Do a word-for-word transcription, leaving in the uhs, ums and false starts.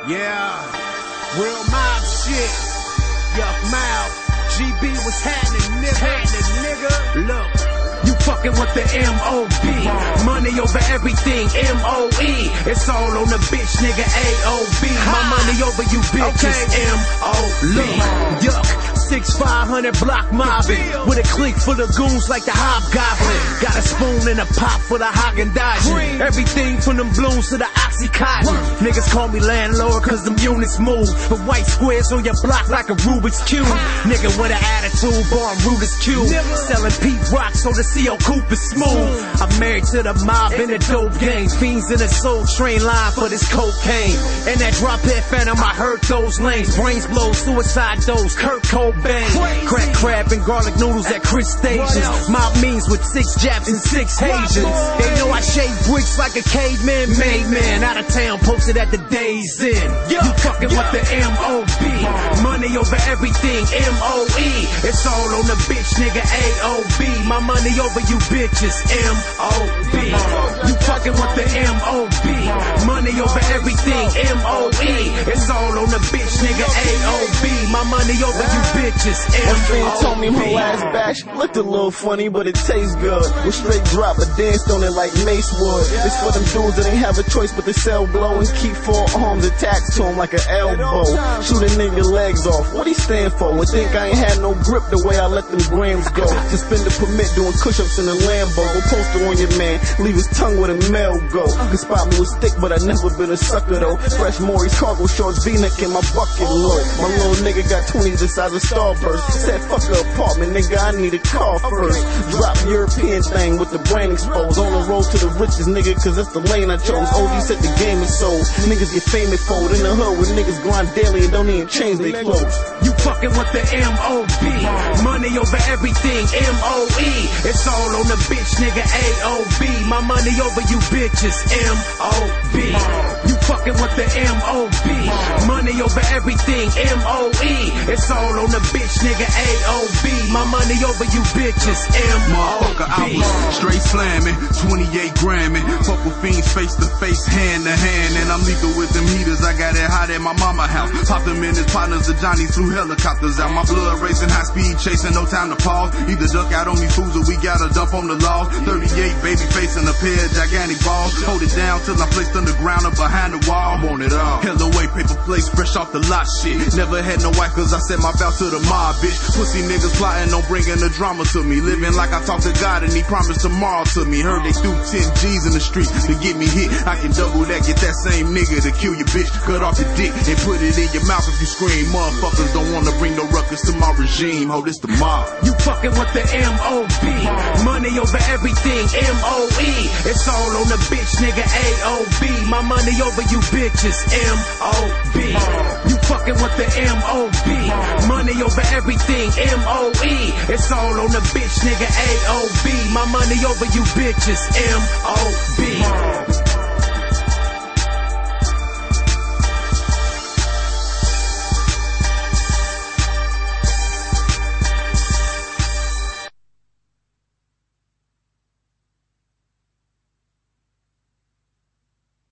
Yeah, real mob shit. Yuck mouth. G B was happening, nigga. Happening, nigga. Look, you fucking with the M O B. Money over everything, M O E. It's all on the bitch, nigga, A O B. My money over you bitches, okay. M O B. Look, yuck. Six five hundred block mobbing with a clique full of goons like the Hobgoblin. Got a spoon and a pop for the Haagen-Dazs. Everything from them blooms to the Oxycontin. Niggas call me landlord cause them units move. The white squares on your block like a Rubik's Cube. Nigga with an attitude, born Rubik's Cube. Selling Pete Rock so the C O Coupe is smooth. I'm married to the mob in the dope game. Fiends in the soul train line for this cocaine. And that drop head phantom, I heard those lanes. Brains blow, suicide dose, Kurt Cobain. Crack crab and garlic noodles at Chris Stations. Mob means with six Japs and six Haitians. They know I shave bricks like a caveman. Made man out of town, posted at the Days Inn. You fucking with the M O B. Money over everything, M O E. It's all on the bitch, nigga, A O B. My money over you bitches, M O B. You fucking with the M O B. Money over everything, M O E. It's all on the bitch, nigga, A O B. My money over you bitches. One friend told me my last batch looked a little funny, but it tastes good. With straight drop, I danced on it like Mace would. It's for them dudes that ain't have a choice but to sell blow and keep four arms attached to him like an elbow. Shoot a nigga legs off. What he stand for? Would think I ain't had no grip the way I let them grams go. Suspend the permit doing push-ups in a Lambo. Go poster on your man, leave his tongue where the mail go. Can spot me with stick, but I never been a sucker though. Fresh Maurice cargo shorts, V-neck in my bucket low. My little nigga got twenties the size of Starburst. Said fuck a apartment, nigga, I need a car first. Drop European thing with the brand exposed. On the road to the riches, nigga, cause that's the lane I chose. O D said the game is sold. Niggas get famous for it in the hood where niggas grind daily and don't even change their clothes. You fucking with the M O B. Money over everything, M O E. It's all on the bitch, nigga, A O B. My money over you bitches, M O B. You fucking with the M O B. Money over everything, M O E. It's all on the bitch, nigga, A O B. My money over you bitches, M O B. Motherfucker, I was straight slamming, twenty-eight gramming. Fuck with fiends face to face, hand to hand. And I'm lethal with them heaters, I got it hot at my mama house. Popped them in his partners, the Johnny flew helicopters out. My blood racing, high speed chasing, no time to pause. Either duck out on me fools or we gotta dump on the law. thirty-eight baby facing a pair of gigantic balls. Hold it down till I'm placed underground or behind the wall. I'm on it all. Hell away, paper plates, fresh off the lot shit. Never had no wife cause I set my vow to the mob, bitch. Pussy niggas plotting on bringing the drama to me. Living like I talk to God and he promised tomorrow to me. Heard they threw ten G's in the street to get me hit. I can double that, get that same nigga to kill your bitch. Cut off your dick and put it in your mouth if you scream. Motherfuckers don't wanna bring no ruckus to my regime. Ho, this the mob. You fucking with the M O B. Money over everything, M O E. It's all on the bitch, nigga, A O B. My money over you bitches, M O B. You fucking with the M O B. Money over everything, M O E. It's all on the bitch, nigga, A O B. My money over you bitches, M O B.